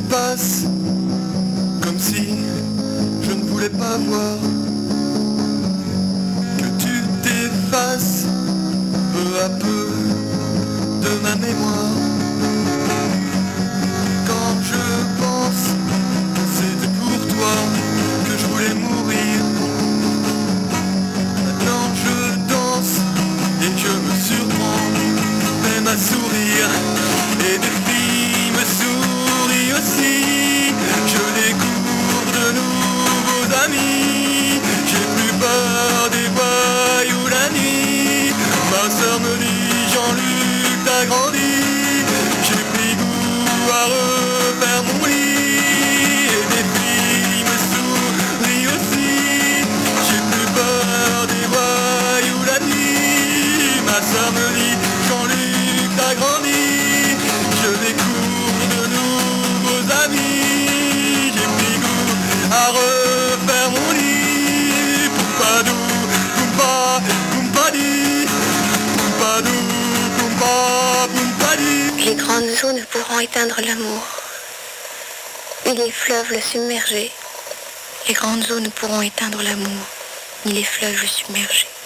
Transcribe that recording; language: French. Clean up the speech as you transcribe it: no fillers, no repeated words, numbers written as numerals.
passe comme si je ne voulais pas voir que tu t'effaces peu à peu de ma mémoire. Quand je pense que c'était pour toi que je voulais mourir, maintenant je danse et je me surprends même à sourire. Et des filles me sourient aussi. Je découvre de nouveaux amis. J'ai plus peur des voyous la nuit. Ma soeur me dit: Jean-Luc, t'as grandi. J'ai pris goût à refaire mon lit. Et des filles me sourient aussi. J'ai plus peur des voyous la nuit. Ma soeur me dit: Jean-Luc, t'as grandi. Je découvre de nouveaux amis. J'ai pris goût à refaire mon lit. Poupadou, poumpa, poumpadi. Poupadou, poumpa, poumpadi. Les grandes eaux ne pourront éteindre l'amour, ni les fleuves le submerger. Les grandes eaux ne pourront éteindre l'amour, ni les fleuves le submerger.